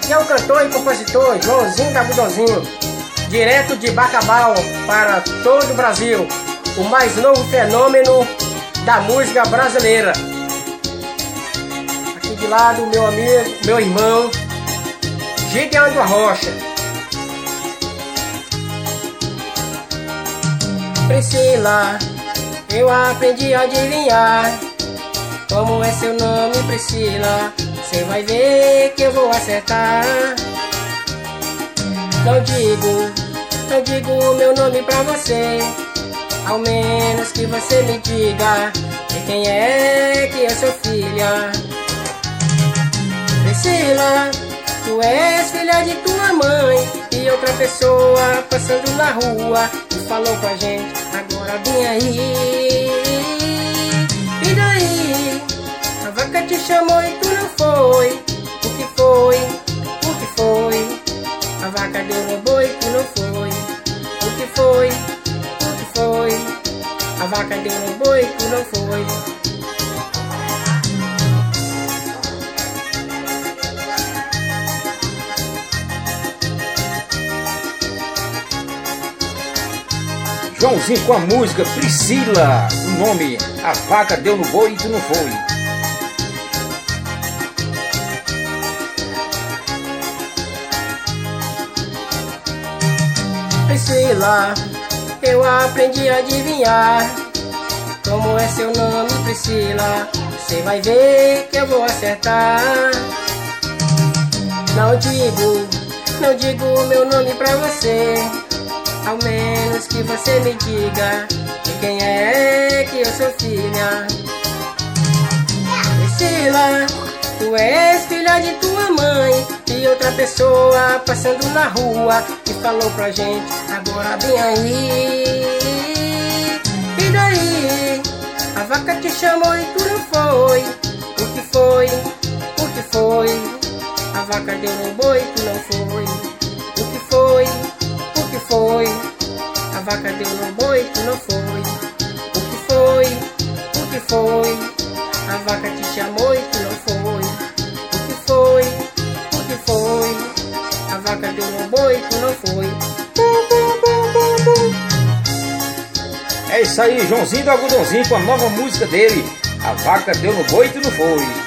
Aqui é o cantor e compositor Joãozinho da Algodãozinho, direto de Bacabal para todo o Brasil, o mais novo fenômeno da música brasileira. Aqui de lado, meu amigo, meu irmão, Gideão da Rocha. Priscila, eu aprendi a adivinhar como é seu nome, Priscila. Cê vai ver que eu vou acertar. Não digo meu nome pra você, ao menos que você me diga de quem é que é sua filha. Priscila, tu és filha de tua mãe e outra pessoa passando na rua e falou pra gente, agora vem aí. E daí? A vaca te chamou e tu não foi. O que foi? O que foi? A vaca deu no boi e tu não foi. O que foi? O que foi? A vaca deu no boi e tu não foi. Joãozinho com a música Priscila, o nome A Vaca Deu no Boi e Tu Não Foi. Priscila, eu aprendi a adivinhar como é seu nome, Priscila. Cê vai ver que eu vou acertar. Não digo meu nome pra você, ao menos que você me diga de quem é que eu sou filha. Priscila, tu és filha de tua mãe e outra pessoa passando na rua e falou pra gente, agora vem aí. E daí? A vaca te chamou e tu não foi. O que foi? O que foi? A vaca deu no boi e tu não foi. O que foi? O que foi? A vaca deu no boi e tu não foi. O que foi? O que foi? A vaca te chamou e tu não foi. O que foi? O que foi? A vaca deu no boi e tu não foi. É isso aí, Joãozinho do Algodãozinho com a nova música dele, A Vaca Deu no Boi e Tu Não Foi.